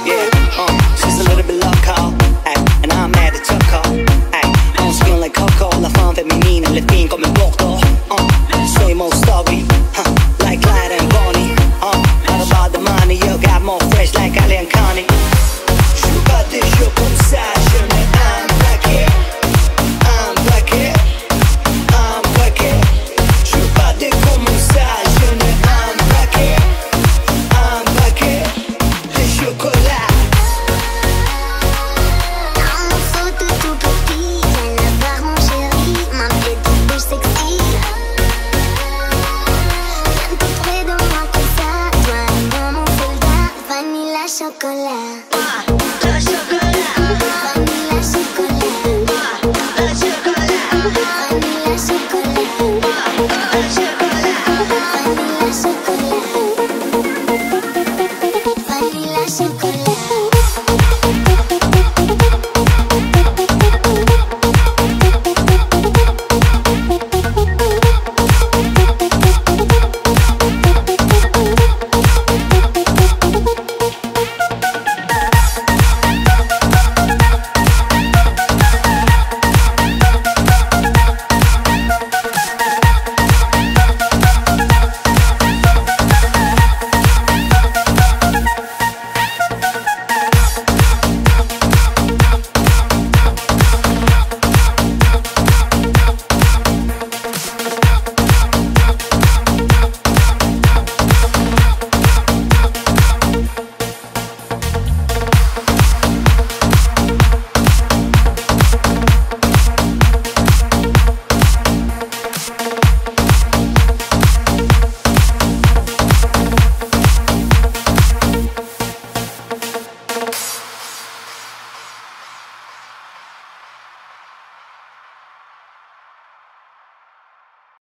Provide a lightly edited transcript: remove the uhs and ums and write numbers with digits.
Yeah, she's a little bit loco, ay, and I'm mad at Choco, ay, skin like Coco, la femme féminine, le fin comme un Bordeaux, same old story, like Clyde and Bonnie, all about the money, you got more fresh like Ali and Connie. J'suis pas des jeux comme ça, je n'ai un paquet, un paquet, un paquet. J'suis pas des comme ça, je n'ai un paquet de chocolat. Un morceau de tout petit, viens la voir mon chéri, ma petite bouche sexy. Viens tout près de moi comme ça, toi et moi mon soldat, vanilla chocolat. Le chocolat, Vanilla chocolat. le chocolat.